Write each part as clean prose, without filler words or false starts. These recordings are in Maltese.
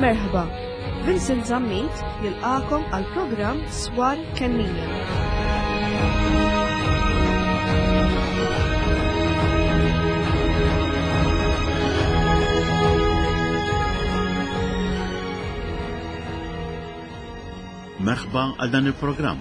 Merħba, Vincent Zammit jilqakom għal programm Swar Kennija. Merħba għal dan il-programm.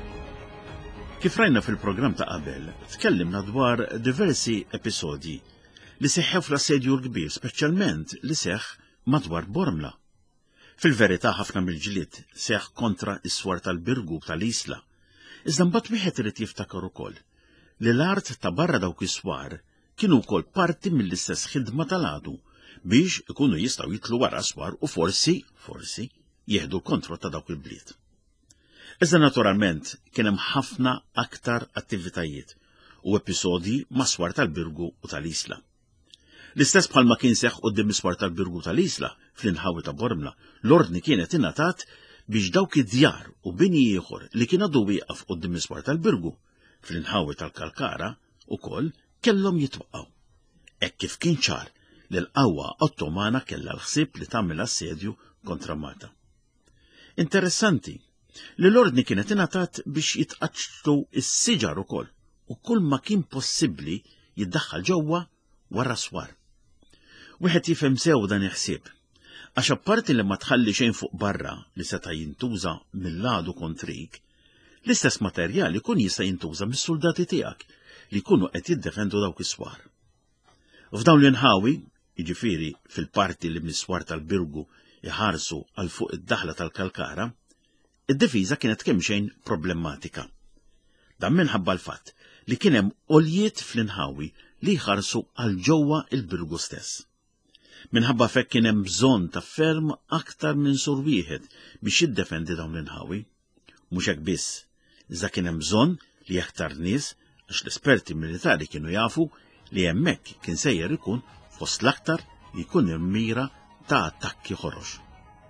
Kif rajna fil-programm ta' qabel, tkellimna dwar diversi episodji li seħħew fl-assedju l-kbir, speċjalment li seħħ madwar Bormla. Fil-verità ħafna mill-ġlied seħħ kontra is-swar tal-Birgu tal-Isla. Iżda mbagħad wieħed irid jiftakar ukoll li l-art ta' barra dawk is-swar kienu wkoll parti mill-istess ħidma tal-għadu biex ikunu jistgħu jitlu wara swar u forsi jieħdu l-kontroll ta' dawk il-bliet. Iżda naturalment kien hemm ħafna aktar attivitajiet u episodji ma' swar tal-Birgu u tal-Isla. L-istess bħalma kien seħħ quddiem is-swar tal-Birgu tal-Isla fl-inħawi ta' Bormla, l-ordni kienet ingħatat biex dawk id-djar u bini ieħor li kien għadu wieqaf quddiem is-swar tal-Birgu fl-inħawi tal-Kalkara ukoll kellhom jitwaqqgħu. Hekk kif kien ċar li l-qawwa Ottomana kellha l-ħsieb li tagħmel assedju kontra Malta. Interessanti li l-ordni kienet ingħatat biex jitqaċċlu s-siġar ukoll u kull ma kien possibbli jiddaħħal ġewwa wara swar. Wieħed jifhem sew dan il-ħsieb, għax apparti li ma tħalli xejn fuq barra li seta' jintuża mill-għadu kontrik, l-istess materjal ikun jista' jintuża mis-soldati tiegħek li jkunu qed jiddefendu dawk is-swar. F'dawn l-inħawi, jiġifieri fil-parti li mis-swar tal-Birgu iħarsu għal fuq id-daħla tal-Kalkara, id-difiża kienet kemm xejn problematika. Dan minħabba l-fatt li kien hemm għoljiet fl-inħawi li jħarsu għal ġewwa il-Birgu stess. Minħabba fekk kien hemm bżonn ta' ferm aktar minn sur wieħed biex jiddefendi dawn l-inħawi. Mhux hekk biss, iżda kien hemm bżonn li aktar nies għax l-esperti militari kienu jafu li hemmhekk kien sejjer ikun fost l-aktar li jkun il-mira ta' attakki ħorox.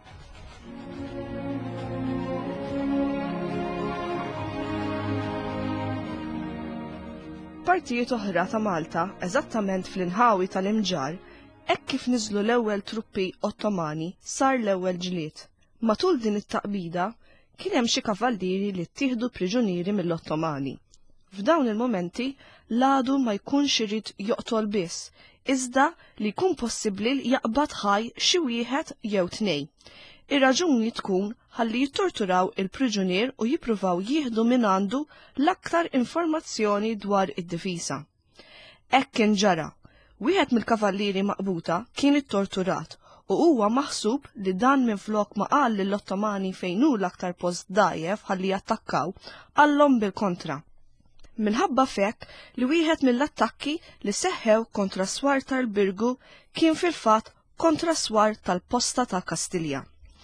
Partijiet oħra ta' Malta, eżattament fl-inħawi tal-Imġar, hekk kif niżlu l-ewwel truppi Ottomani sar l-ewwel ġlied. Matul din it-taqbida kien hemm xi kavallieri li ttieħdu priġunieri mill-Ottomani. F'dawn il-momenti l-għadu ma jkunx irid joqtol biss, iżda li jkun possibbli jaqbad ħaj xi wieħed jew tnejn. Ir-raġuni tkun ħalli jittorturaw il-priġunier u jippruvaw jieħdu minn għandu l-aktar informazzjoni dwar id-difiża. Hekk kien ġara. Wieħed mill-kavallieri maqbuta kien ittorturat u huwa maħsub li dan minflok ma qal lill-Ottomani fejn hu l-aktar post dajjef ħalli jattakkaw għallhom bil-kontra. Minħabba fekk li wieħed mill-attakki li seħħew kontra swar tal-Birgu kien fil-fatt kontra swar tal-Posta ta' Kastilja.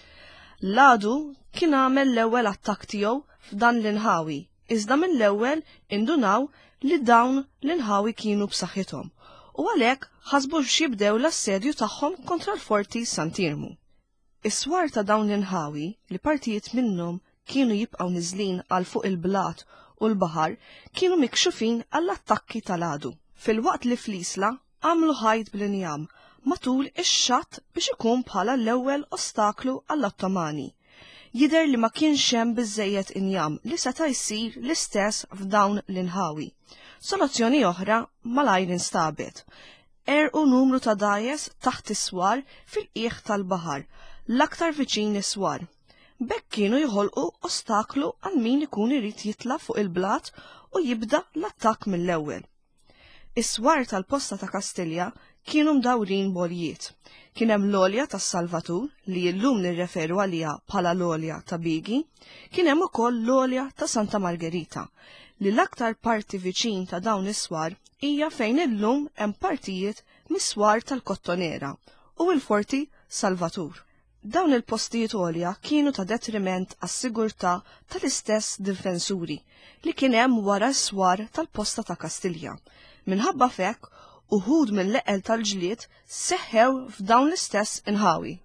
L-għadu kien għamel l-ewwel attakk tiegħu f'dan l-inħawi, iżda mill-ewwel indunaw li dawn l-inħawi kienu b'saħħithom u għalhekk ħasbu x'jibdew l-assedju tagħhom kontra l-Forti Sant'Irmu. Is-swar ta' dawn l-inħawi li partijiet minnhom kienu jibqgħu niżlin għal fuq il-blat u l-baħar kienu mikxufin għall-attakki tal-għadu. Fil-waqt li fl-Isla għamlu ħajt bl-injam matul ix-xatt biex ikun bħala l-ewwel ostaklu għall-Ottomani. Jidher li ma kienx hemm biżżejjed injam li seta' jsir l-istess f'dawn l-inħawi. Soluzzjoni oħra malajr instabet. Erqu numru ta' dajes taħt is-swar fil-qiegħ tal-baħar, l-aktar viċin is-swar. Bekk kienu jħolqu ostaklu għal min ikun irid jitla' fuq il-blat u jibda l-attakk mill-ewwel. Is-swar tal-Posta ta' Kastilja kienu mdawrin boljiet. Kien hemm l-olja tas Salvatur li llum nirreferu għaliha bħala l-olja ta' Bigi, kien hemm ukoll l-olja ta' Santa Margherita, li l-aktar parti viċin ta' dawn is-swar hija fejn illum hemm partijiet mis-swar tal-Kottonera u l-Forti Salvatur. Dawn il-postijiet għolja kienu ta' detriment għas-sigurtà tal-istess difensuri li kien hemm wara s-swar tal-Posta ta' Kastilja. Minħabba fekk uħud mill-leqel tal-ġlied seħħew f'dawn l-istess inħawi.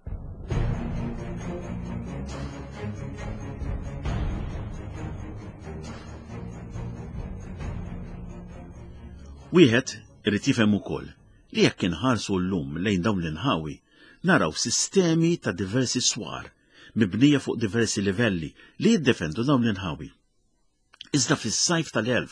Wieħed irid jifhem ukoll li jekk inħarsu llum lejn dawn l-inħawi naraw sistemi ta' diversi swar, mibnija fuq diversi livelli li jiddefendu dawn l-inħawi. Iżda fis-sajf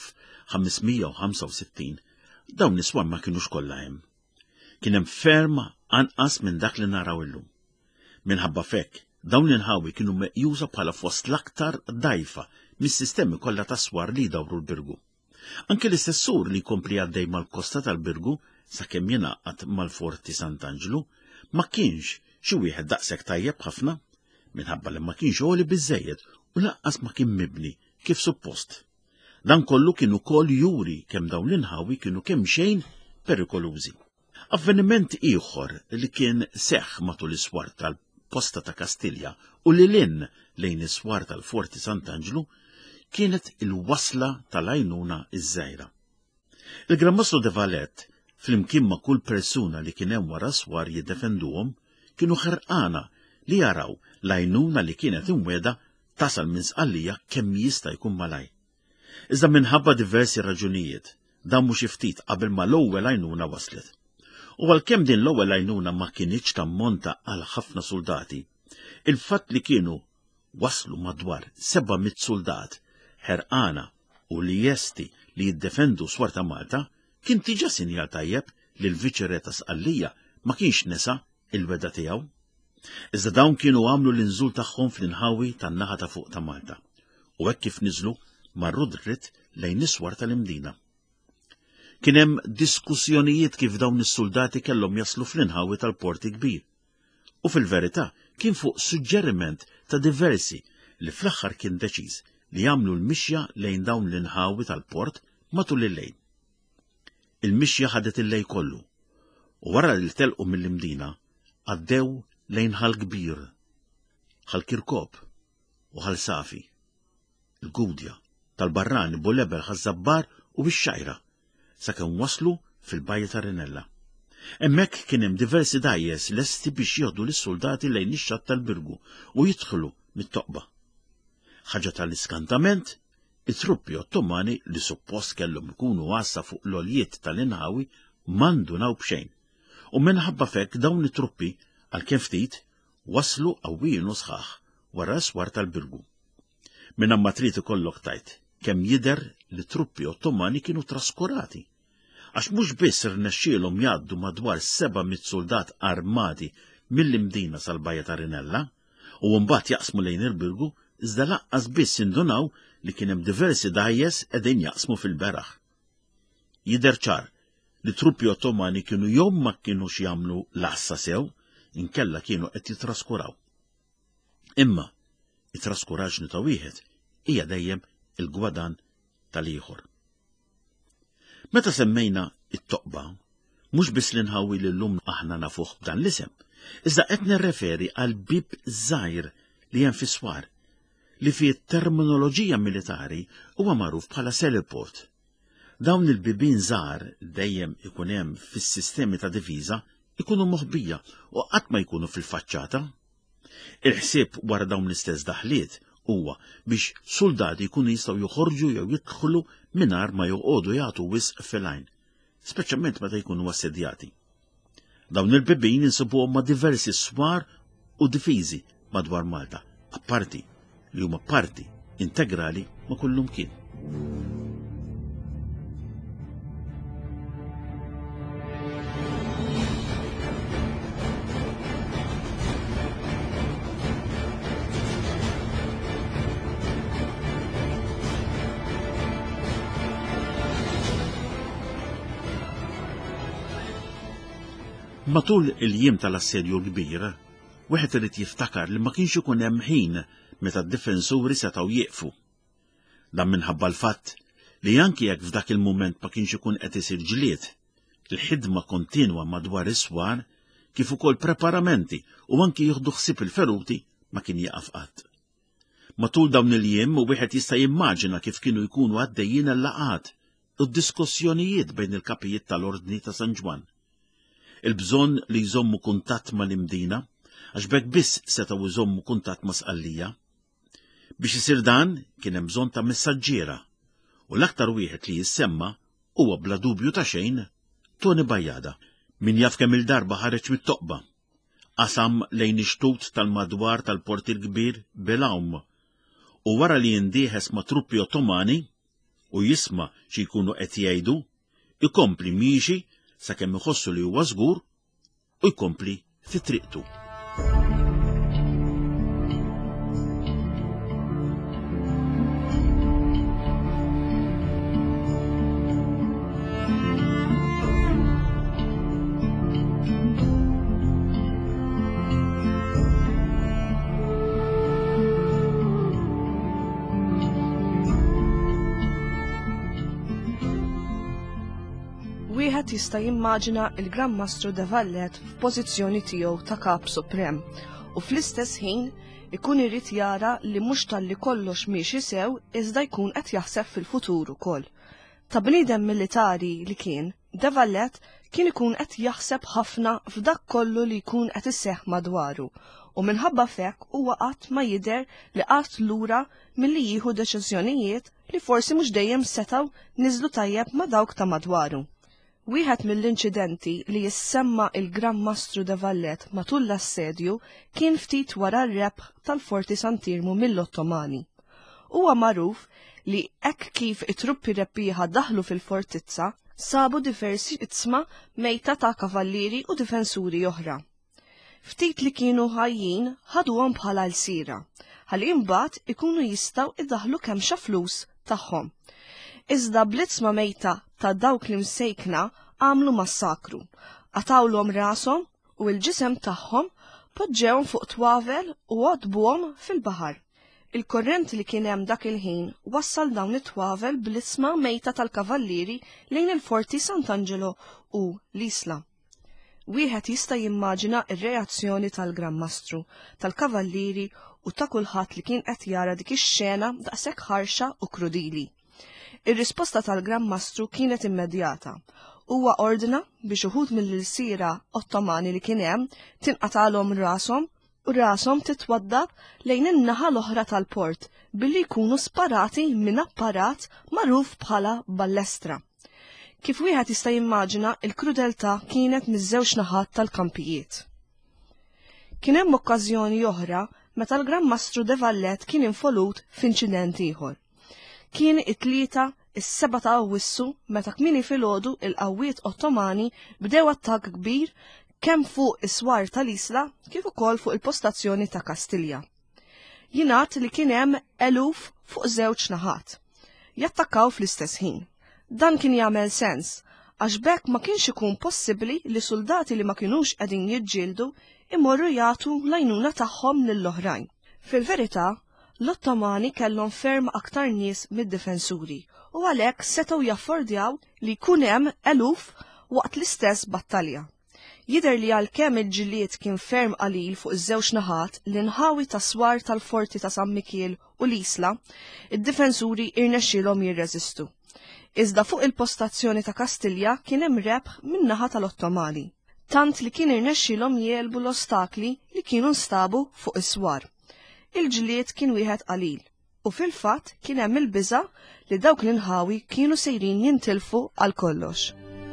tal-1565 dawn l-iswar ma kienux kollha hemm. Kien hemm ferm anqas minn dak li naraw illum. Minħabba fekk, dawn l-inħawi kienu meqjusa bħala fost l-aktar dajfa mis-sistemi kollha ta' swar li jdawru l-Birgu. Anke l-istess sur li jkompli għaddej mal-kosta tal-Birgu sakemm jingħaqad mal-Forti Sant'Angelo ma kienx xi wieħed daqshekk tajjeb ħafna minħabba li ma kienx għoli biżżejjed u laqqas ma kien mibni kif suppost. Dan kollu kienu ukoll juri kemm dawn l-inħawi kienu kemm xejn perikolużi. Avveniment ieħor li kien seħħ matul is-swar tal-Posta ta' Kastilja u li lejn is-swar tal-Forti Sant'Angelo kienet il-wasla tal-għajnuna iż-żgħira. Il-Gran Maestro de Valette, flimkien ma' kull persuna li kien hemm wara swar jiddefenduhom, kienu ħerqana li jaraw l-għajnuna li kienet imweda tasal minn sqallija kemm jista' jkun malaj. Iżda minħabba diversi raġunijiet, dan mhux ftit qabel ma l-ewwel għajnuna waslet. U għalkemm din l-ewwel għajnuna ma kienitx tammonta għal ħafna soldati, il-fatt li kienu waslu madwar 700 soldat ħerqana u li jesti li jiddefendu swar ta' Malta kien diġà sinjal tajjeb li l-viċi re ta' Sqallija ma kienx nesa il-weda tiegħu. Iżda dawn kienu għamlu l-inżul tagħhom fl-inħawi tan-naħa ta' fuq ta' Malta u hekk kif niżlu marru dritt lejn is-swar tal-imdina. Kien hemm diskussjonijiet kif dawn is-soldati kellhom jaslu fl-inħawi tal-Porti Kbir. U fil-verità kien fuq suġġeriment ta' diversi li fl-aħħar kien deċiż li jagħmlu l-mixja lejn dawn l-inħawi tal-port matul il-lejl. Il-mixja ħadet il-lejl kollu u wara li telqu mill-imdina għaddew lejn ħal kbir, ħal Kirkop u ħal Safi, il-Gudja, tal-Barrani, Bulebel, ħaż-Żabbar u bix-Xajra, sakemm waslu fil-Bajja ta' Rinella. Hemmhekk kien hemm diversi dajjes lesti biex jieħdu lis-soldati lejn ix-xatt tal-Birgu u jidħlu mit-toqba. Ħaġa tal-iskantament, it-truppi Ottomani li suppost kellhom ikunu għassa fuq l-oljiet tal-inħawi m'għandunaw b'xejn. U minħabba fekk dawn it-truppi għalkemm ftit waslu qawwijin u sħaħ wara s-swar tal-Birgu. Minn ma trid ikollok tajt kemm jidher li truppi Ottomani kienu traskurati. Għax mhux biss irnexxielhom jgħaddu madwar 700 soldat armati mill-imdina sal-Bajja ta' Rinella u mbagħad jaqsmu lejn il-Birgu, iżda laqqas biss indunaw li kien hemm diversi dajjes qegħdin jaqsmu fil-beraħ. Jidher ċar li truppi Ottomani kienu jew ma kienux jagħmlu l-assa sew, inkella kienu qed jitraskuraw. Imma it-traskuraġni ta' wieħed hija dejjem il-gwadan tal-ieħor. Meta semmejna it-toqba, mhux biss li nħawwi li llum aħna nafuh b'dan l-isem, iżda qed nirreferi għal bib żgħir li hemm fis-swar li fi terminoloġija militari huwa magħruf bħala seliport. Dawn il-bibien żgħar dejjem ikun hemm fis-sistemi ta' diviża ikunu moħbija u qatt ma jkunu fil-faċċata. Il-ħsieb wara dawn l-istess daħliet huwa biex soldati jkunu jistgħu joħorġu jew jidħlu mingħajr ma joqogħdu jagħtu wisq fil-għajn, speċjalment meta jkunu assedjati. Dawn il-bibien insibuhom ma' diversi swar u difiżi madwar Malta, apparti li huma parti integrali ma' kullum kien. Matul il-jiem tal-assedju l-kbir, wieħed irid jiftakar li ma kienx ikun hemm ħin meta d-difensuri setgħu jieqfu. Dan minħabba l-fatt li anki jekk f'dak il-mument ma kienx ikun qed isir ġlied, il-ħidma kontinwa madwar is-swar kif ukoll preparamenti u anki jieħdu ħsieb il-feruti ma kien jaqaf qatt. Matul dawn il-jiem wieħed jista' jimmaġina kif kienu jkunu għaddejjin il-laqgħat u d-diskussjonijiet bejn il-kapijiet tal-Ordni ta' San Ġwan. Il-bżonn li jżommu kuntatt mal-imdina, għax bekk biss setgħu jżommu kuntatt ma' Sqallija. Biex isir dan kien hemm bżonn ta' messaġġiera u l-aktar wieħed li jissemma huwa bla dubju ta' xejn Tony Bajjada, min jaf kemm il-darba ħareġ mit-toqba. qasam lejn ix-xtut tal-madwar tal-Port il-Kbir bil-Awm u wara li jindieħes ma' truppi Ottomani u jisma' xi jkunu qed jgħidu, ikompli miexi sakemm iħossu li huwa żgur u jkompli fi triqtu. Wieħed jista' jimmaġina il-Gran Mastru de Vallet f'pożizzjoni tiegħu ta' Kap Suprem u fl-istess ħin ikun irid jara li mhux talli kollox miexi sew iżda jkun qed jaħseb fil-futur ukoll. Ta' bniedem militari li kien, de Vallet kien ikun qed jaħseb ħafna f'dak kollu li jkun qed iseħħ madwaru u minħabba f'hekk huwa qatt ma jidher li qatt lura milli jieħu deċiżjonijiet li forsi mhux dejjem setgħu niżlu tajjeb ma' dawk ta' madwaru. Wieħed mill-inċidenti li jissemma il-Gran Mastru de Vallet matul l-assedju kien ftit wara r-rebħ tal-Forti Sant'Irmu mill-Ottomani. Huwa magħruf li hekk kif it-truppi rebbieħa daħlu fil-fortizza sabu diversi itzma mejta ta' kavallieri u difensuri oħra. Ftit li kienu ħajjin ħaduhom bħala l-sira, ħalli imbagħad ikunu jistgħu idaħlu kemm xa flus tagħhom. Iżda blitzma mejta ta' dawk li msejkna għamlu massakru, qatawlhom rashom u l-ġisem tagħhom poġġewhom fuq twavel u għodbuhom fil-baħar. Il-korrent li kien hemm dak il-ħin wassal dawn it-twavel bl-isma mejta tal-kavallieri lejn il-Forti Sant'Angelo u l-Isla. Wieħed jista' jimmaġina r-reazzjoni tal-Gran Mastru, tal-kavallieri u ta' kulħadd li kien qed jara dik ix-xena daqshekk ħarxa u krudili. Ir-risposta tal-Gran Mastru kienet immedjata. Huwa ordna biex uħud mill-sira Ottomani li kien hemm tinqatalhom rashom u rashom titwaddab lejn in-naħa l-oħra tal-port billi jkunu sparati minn apparat magħruf bħala ballestra. Kif wieħed jista' jimmaġina il-krudeltà kienet miż-żewġ naħat tal-kampijiet. Kien hemm okkażjoni oħra meta l-Gran Mastru de Vallet kien involut f'inċident ieħor. Kien it-tlieta is-7 ta' Awwissu meta kmieni filgħodu il-qawwiet Ottomani bdew attakk kbir kemm fuq is-swar tal-Isla kif ukoll fuq il-postazzjoni ta' Kastilja. Jingħad li kien hemm eluf fuq żewġ naħat. Jattakkaw fl-istess ħin. Dan kien jagħmel sens għax bekk ma kienx ikun possibbli li soldati li ma kinux qegħdin jiġġieldu imorru jagħtu l-għajnuna tagħhom lill-oħrajn. Fil-verità, l-Ottomani kellhom ferm aktar nies mid-difensuri u għalhekk setgħu jaffordjaw li jkun hemm eluf waqt l-istess battalja. Jidher li għalkemm il-ġilied kien ferm qalil fuq iż-żewġ naħat l-inħawi tas-swar tal-forti ta' San Mikiel u l-Isla, id-difensuri irnexxielhom jirreżistu. Iżda fuq il-postazzjoni ta' Kastilja kien hemm rebħ min-naħa tal-Ottomani, tant li kien irnexxielhom jelbu l-ostakli li kienu nstabu fuq is-swar. Il-ġlied kien wieħed qalil u fil-fatt kien hemm il-biża' li dawk l-inħawi kienu sejrin jintilfu għal kollox.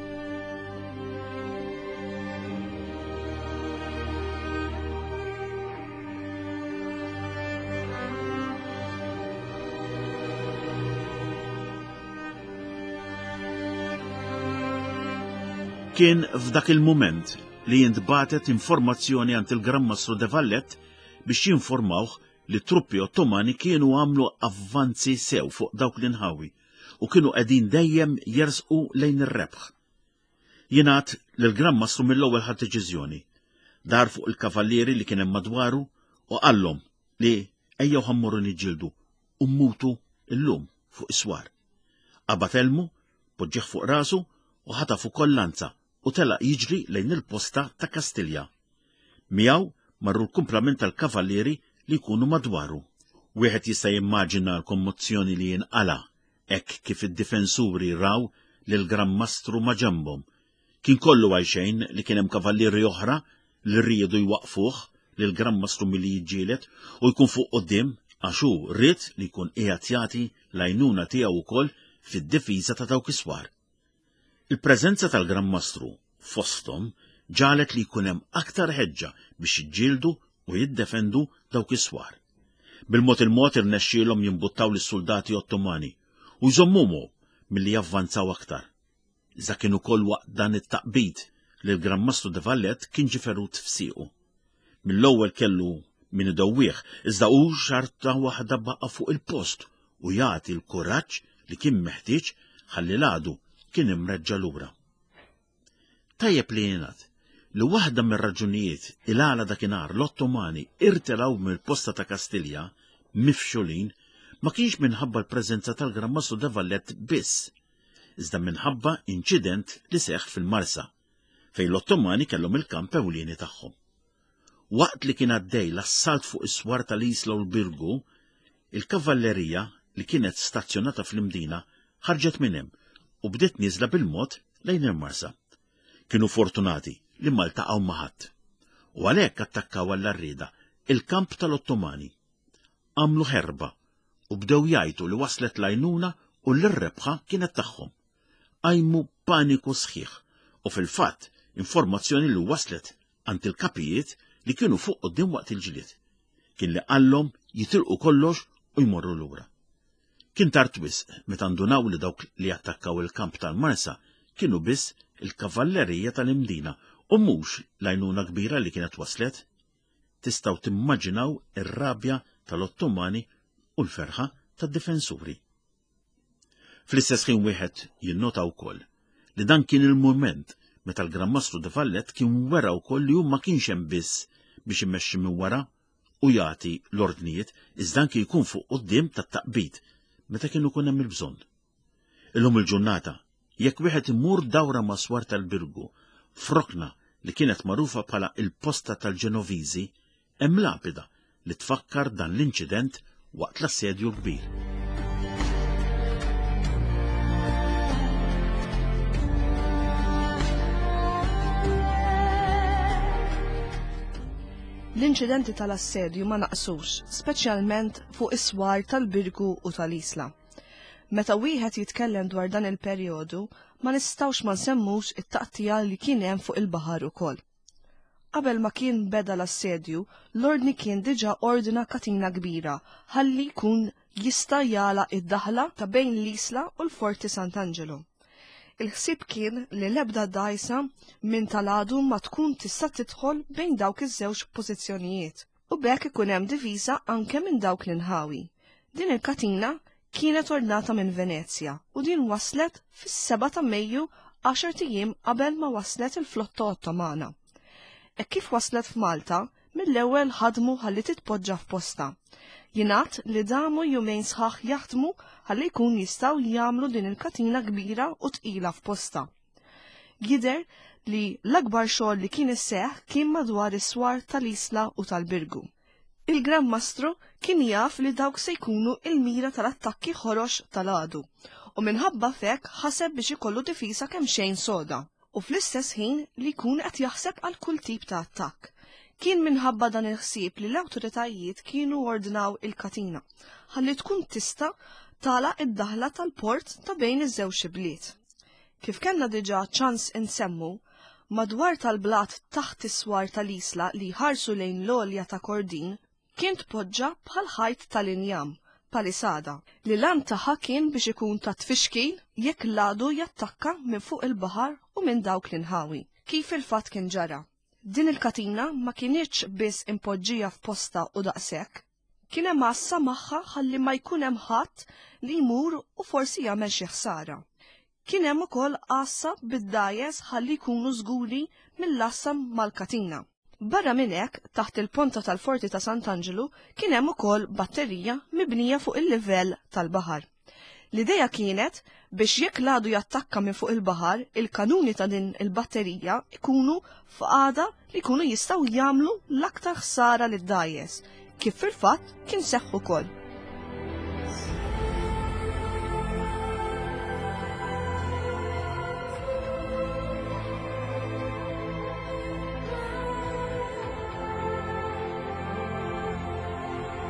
Kien f'dak il-mument li jintbatet informazzjoni għand il-Gran Mastru de Vallet biex jinformawh li truppi Ottomani kienu għamlu avvanzi sew fuq dawk l-inħawi u kienu qegħdin dejjem jersqu lejn ir-rebħ. Jingħad li l-Gran Mastru mill-ewwel ħadd deċiżjoni. Dar fuq il-kavallieri li kien hemm madwaru u qallhom li ejjew ħammorru niġġieldu u mmutu llum fuq is-swar. Qabad elmu, poġġieħ fuq rasu u ħatafu kollanza u telaq jiġri lejn il-posta ta' Kastilja. Miegħu marru l-kumplament tal-kavallieri li jkunu madwaru. Wieħed jista' jimmaġina l-kommozzjoni li jinqala hekk kif id-difensuri raw li l-Gran Mastru ma' ġambhom. Kien kollu għajxejn li kien hemm kavallieri oħra li rriedu jwaqfuh li l-Gran Mastru milli jiġġieled u jkun fuq quddiem għax hu rrid li jkun qiegħed jagħti l-għajnuna tiegħu wkoll fid-difiża ta' dawk is-swar. Il-preżenza tal-Gran Mastru fosthom ġalet li jkun hemm aktar ħeġġa biex jiġġieldu u jiddefendu dawk is-swar. Bil-mod il-mod irnexxielhom jimbuttaw lis-soldati Ottomani u jżommuhom milli javvanzaw aktar. Iżda kien ukoll waqt dan it-taqbid li l-Gran Mastru de Vallet kien ġiferut f'siequ. Mill-ewwel kellu min idowwieħ, iżda hu xarta waħda baqa' fuq il-post u jagħti l-kuraġġ li kien meħtieġ ħalli l-għadu kien imreġġa' lura. Tajjeb li jingħad li waħda mir-raġunijiet il-għala dakinhar l-Ottomani irtelaw mill-posta ta' Kastilja mifxulin ma kienx minħabba l-preżenza tal-Gran Mastru de Vallet biss, iżda minħabba inċident li seħħ fil-Marsa, fejn l-Ottomani kellhom il-kamp ewlieni tagħhom. Waqt li kien għaddej l-assalt fuq is-swar tal-Isla u l-Birgu, il-kavallerija li kienet stazzjonata fl-imdina ħarġet minn hemm u bdiet nieżla bil-mod lejn il-Marsa. Kienu fortunati li ma ltaqgħu ma' ħadd u għalhekk attakkaw għall-arrieda il-kamp tal-Ottomani. Għamlu ħerba u bdew jgħidu li waslet l-għajnuna u l-rebħa kienet tagħhom. Għajmu paniku sħiħ u fil-fatt informazzjoni li waslet għand il-kapijiet li kienu fuq quddiem waqt il-ġlied. Kien li qallhom jitilqu kollox u jmorru lura. Kien tard wisq meta ndunaw li dawk li attakkaw il-kamp tal-Marsa kienu biss il-kavallerija tal-imdina u mhux l-għajnuna kbira li kienet waslet. Tistgħu timmaġinaw ir-rabja tal-Ottomani u l-ferħa tad-difensuri. Fl-istess ħin wieħed jinnota wkoll li dan kien il-mument meta l-Gran Mastru de Vallet kien wera wkoll li hu ma kienx hemm biss biex imexxi minn wara u jagħti l-ordnijiet iżda anke jkun fuq quddiem tat-taqbid meta kienu kun hemm il-bżonn. Illum il-ġurnata jekk wieħed imur dawra maswar tal-Birgu frokna li kienet magħrufa bħala il-posta tal-Ġenoviżi hemm lapida li tfakkar dan l-inċident waqt l-assedju kbir. L-inċidenti tal-assedju ma naqsux, speċjalment fuq is-swar tal-Birgu u tal-Isla. Meta wieħed jitkellem dwar dan il-perjodu, ma nistgħux ma nsemmux it-taqtija li kien hemm fuq il-baħar ukoll. Qabel ma kien beda l-assedju, l-ordni kien diġà ordina katina kbira ħalli jkun jista' jagħlaq id-daħla ta' bejn l-Isla u l-Forti Sant'Angelo. Il-ħsieb kien li l-ebda dgħajsa minn tal-għadu ma tkun tista' tidħol bejn dawk iż-żewġ pożizzjonijiet u bekk ikun hemm diviża anke minn dawk l-inħawi. Din il-katina kienet ordnata minn Venezja u din waslet fis-7 ta' Mejju 10 ijiem qabel ma waslet il-flotta Ottomana. Hekk kif waslet f'Malta, mill-ewwel ħadmu ħalli titpoġġa f'posta. Jingħad li damu jumejn sħaħ jaħdmu ħalli jkun jistgħu jagħmlu din il-katina kbira u tqila f'posta. Jidher li l-akbar xogħol li kien isseħħ kien madwar is-swar tal-Isla u tal-Birgu. Il-Gran Mastru kien jaf li dawk se jkunu il-mira tal-attakki ħorox tal-għadu u minħabba fek ħaseb biex ikollu difiża kemm xejn soda u fl-istess ħin li jkun qed jaħseb għal kull tip ta' attakk. Kien minħabba dan il-ħsieb li l-awtoritajiet kienu ordnaw il-katina ħalli tkun tista' tagħlaq id-daħla tal-port ta' bejn iż-żewġ bliet. Kif kellna diġà ċans insemmu, madwar tal-blat taħt is-swar tal-Isla li ħarsu lejn l-għolja ta' Kordin kien tpoġġa bħal ħajt tal-injam, palisada, li l-għan tagħha kien biex ikun ta' tfixkil jekk l-għadu jattakka minn fuq il-baħar u minn dawk l-inħawi, kif il-fatt kien ġara. Din il-katina ma kienieċ biss impoġġija f'posta u daqshekk, kien hemm assa magħha ħalli ma jkun hemm ħadd li jmur u forsi jagħmel xi ħsara. Kien hemm ukoll assa bid-dajes ħalli jkunu żguri mill-assa mal-katina. Barra minn hekk, taħt il-ponta tal-Forti ta' Sant'Angelo kien hemm ukoll batterija mibnija fuq il-livell tal-baħar. L-idea kienet biex jekk l-għadu jattakka minn fuq il-baħar, il-kanuni ta' din il-batterija ikunu f'qagħda li jkunu jistgħu jagħmlu l-aktar ħsara lid-dajes, kif fil-fatt kien seħħ ukoll.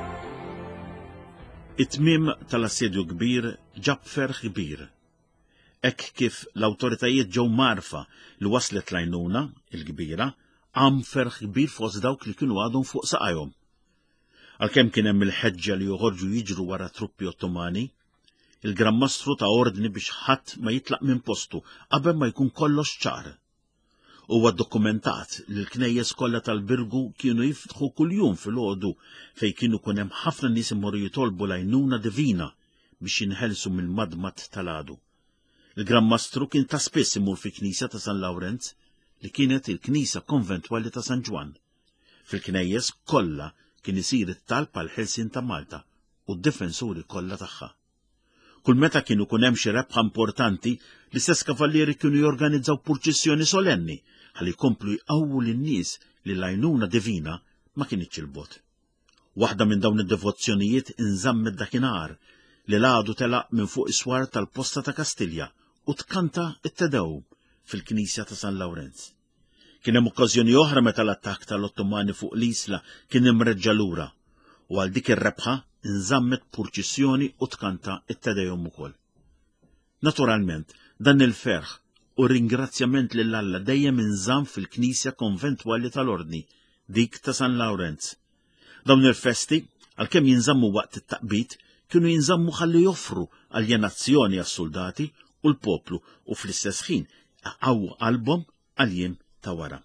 It-tmiem tal-assedju kbir ġab ferħ kbir. Ek kif l-awtoritajiet ġew marfa li waslet l-għajnuna il-kbira għam ferħ kbir fost dawk li kienu għadhom fuq saqajhom. Għalkemm kien hemm il-ħeġġa li joħorġu jiġru wara truppi Ottomani, il-Gran Mastru ta' ordni biex ħadd ma jitlaq minn postu qabel ma jkun kollox ċar. Huwa ddokumentat li l-knejjes kollha tal-Birgu kienu jiftħu kuljum fil-għodu fejn kienu kun hemm ħafna nies imorru jitolbu l-għajnuna divina biex jinħelsu mill-madmat tal-għadu. Il-Gran Mastru kien ta' spiss imur fi knisja ta' San Lawrenz li kienet il-Knisja Konventwali ta' San Ġwan. Fil-knejjes kollha kien isir it-talb għal ħelsien ta' Malta u d-difensuri kollha tagħha. Kull meta kienu kun hemm xi rebħa importanti, l-istess kavallieri kienu jorganizzaw purċissjoni solenni ħalli jkomplu jqawwu lin-nies li l-għajnuna divina ma kienitx il-bot. Waħda minn dawn id-devozzjonijiet inżammet dakinhar li l-għadu telaq minn fuq iswar tal-Posta ta' Kastilja u tkanta it-Tedewm fil-Knisja ta' San Lawrenz. Kien hemm okkażjoni oħra meta l-attakk tal-Ottomani fuq l-isla kien imreġġa lura u għal dik ir-rebħa inżammet purċissjoni u tkanta it-Tedewm ukoll. Naturalment, dan il-ferħ u ringrazzjament lil Alla dejjem inżamm fil-Knisja Konventwali tal-Ordni, dik ta' San Lawrenz. Dawn il-festi, għalkemm jinżammu waqt it-taqbit, kienu jinżammu ħalli joffru aljenazzjoni għas-soldati u l-poplu u fl-istess ħin għaw qalbhom għal-jiem ta' wara.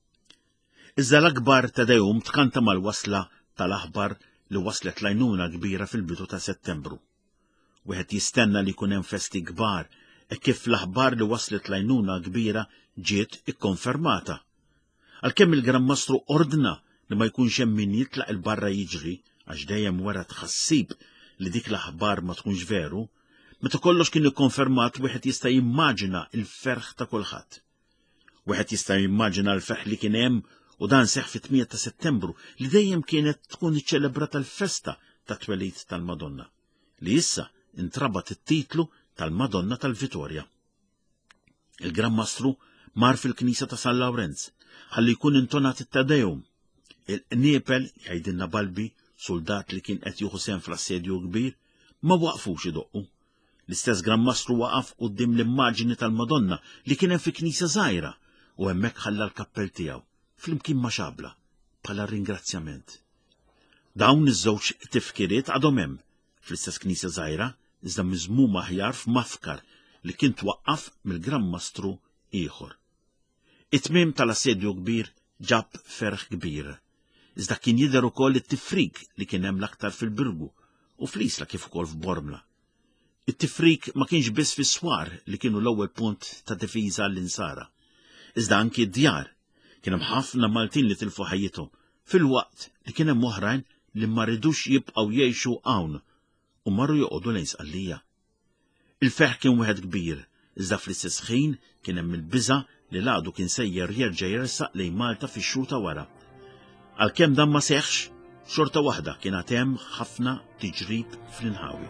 Iżda l-akbar Tedewm tkanta mal-wasla tal-aħbar li waslet l-għajnuna kbira fil-bidu ta' Settembru. Wieħed jistenna li jkun hemm festi kbar kif l-aħbar li waslet l-għajnuna kbira ġiet ikkonfermata. Għalkemm il-Gran Mastru ordna li ma jkunx hemm min jitlaq il-barra jiġri għax dejjem wara tħassib li dik l-aħbar ma tkunx veru, meta kollox kien ikkonfermat wieħed jista' jimmaġina l-ferħ ta' kulħadd. Wieħed jista' jimmaġina l-ferħ li kien hemm u dan seħħ fit-8 ta' Settembru li dejjem kienet tkun iċċelebrata l-festa ta' twelid tal-Madonna, li issa intrabat it-titlu tal-Madonna tal-Vittorja. Il-Gran Mastru mar fil-Knisja ta' San Lawrenz ħalli jkun intonat it-Tedewm. Il-qniepel jgħidilna Balbi, soldat li kien qed jieħu sehem fl-assedju kbir, ma waqfux idoqqu. L-istess Gran Mastru waqaf quddiem l-immaġini tal-Madonna li kien hemm fi knisja żgħira u hemmhekk ħalla l-kappell tiegħu flimkien ma' xabla bħala ringrazzjament. Dawn iż-żewġ tifkiriet għadhom hemm fl-istess knisja żgħira iżda miżmum aħjar f'mafkar li kien twaqqaf mill-Gran Mastru ieħor. It-tmiem tal-assedju kbir ġab ferħ kbir. Iżda kien jidher ukoll it-tifrik li kien hemm l-aktar fil-Birgu u fl-isla kif ukoll f'Bormla. It-tifrik ma kienx biss fis-swar li kienu l-ewwel punt ta' difiża l-insara. Iżda anki d-djar kien hemm ħafna Maltin li tilfu ħajjithom fil-waqt li kien hemm oħrajn li ma ridux jibqgħu jgħixu hawn u marru joqogħdu lejn sqallija. Il-ferħ kien wieħed kbir, iżda fl-istess ħin kien hemm il-biża' li l-għadu kien sejjer jerġa' jersaq lejn Malta fix-xhur ta' wara. Għalkemm dan ma seħħx, xorta waħda kien hemm ħafna tiġrib fl-inħawi.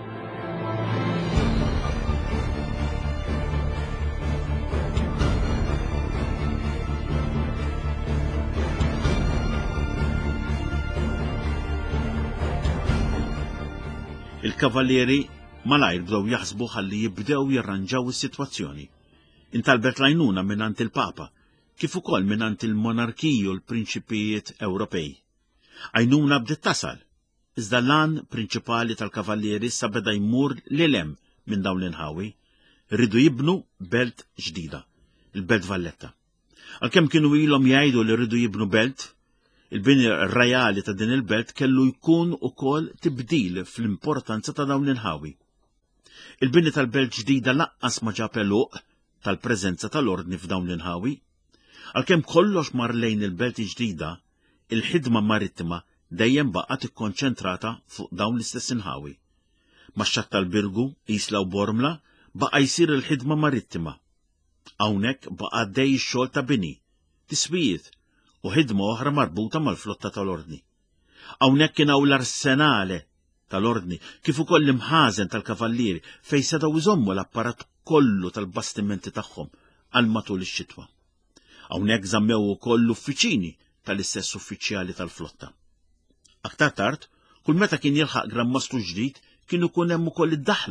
Il-kavallieri malajr bdew jaħsbu ħalli jibdew jirranġaw is-sitwazzjoni. Intalbet l-għajnuna minant il-Papa, kif ukoll minant il-monarkiji u l-prinċipijiet Ewropej. Għajnuna bdiet tasal, iżda l-għan prinċipali tal-kavallieri issa beda jmur lilem minn dawn l-inħawi, rridu jibnu belt ġdida, il-Belt Valletta. Għalkemm kienu ilhom jgħidu li rridu jibnu belt, il-bini rajali ta' din il-belt kellu jkun ukoll tibdil fl-importanza ta' dawn l-inħawi. Il-bini tal-belt ġdida laqqas ma ġab eluq tal-preżenza tal-ordni f'dawn l-inħawi. Għalkemm kollox mar lejn il-belt ġdida, il-ħidma marittima dejjem baqgħet ikkonċentrata fuq dawn l-istess inħawi. Max-xatt tal-Birgu, Isla u Bormla baqa' jsir il-ħidma marittima. Hawnhekk baqa' dej ix-xogħol ta' bini, tiswijiet u ħidma oħra marbuta mal-flotta tal-ordni. Hawnhekk kien hawn l-arsenale tal-ordni kif ukoll l-imħażen tal-kavallieri fejn setgħu jżommu l-apparat kollu tal-bastimenti tagħhom għal matul ix-xitwa. Hawnhekk żammew ukoll l-uffiċini tal-istess uffiċjali tal-flotta. Aktar tard, kull meta kien jilħaq Gran Mastru ġdid kienu kun hemm ukoll id-daħla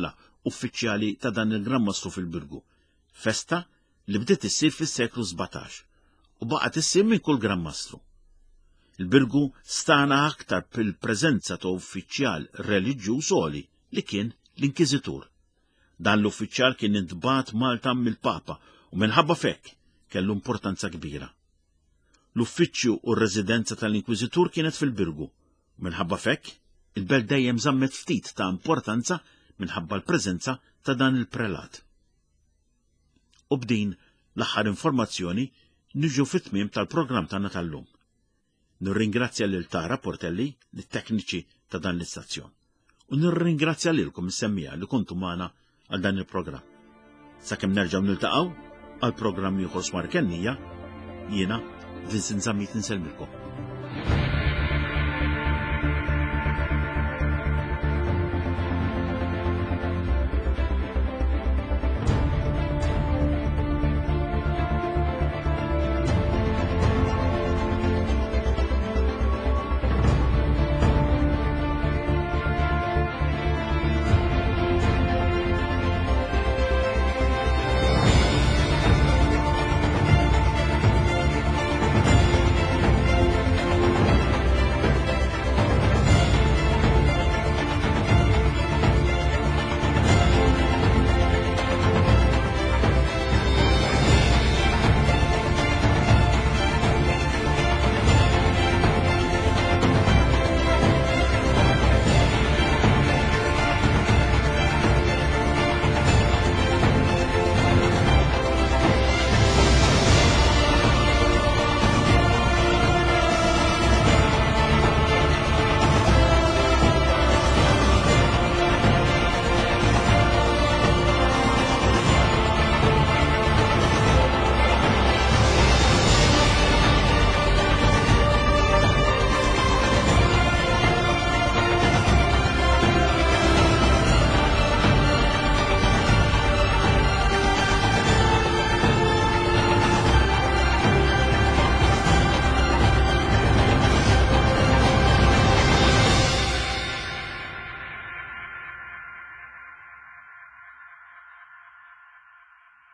uffiċjali ta' dan il-Gran Mastru fil-Birgu, festa li bdiet issir fis-seklu 17 u baqgħet issir minn kull Gran Mastru. Il-Birgu stana aktar bil-preżenza ta' uffiċjal reliġjuż għoli li kien l-Inkwiżitur. Dan l-uffiċjal kien intbagħat Malta mill-Papa u minħabba fekk kellu importanza kbira. L-uffiċċju u r-residenza tal-Inkwiżitur kienet fil-Birgu u minħabba fekk il-belt dejjem żammet ftit ta' importanza minħabba l-preżenza ta' dan il-prelat. U b'din l-aħħar informazzjoni niġu fit-tmiem tal-programm tagħna tal-lum. Nirringrazzja lil Tara Portelli, lit-tekniċi ta' dan l-istazzjon. U nirringrazzja lilkom is-semmija li kuntu magħna għal dan il-programm. Sakemm nerġgħu niltaqgħu għal programm ieħor smar kennija, jiena Vincent Zammit insellmilkom.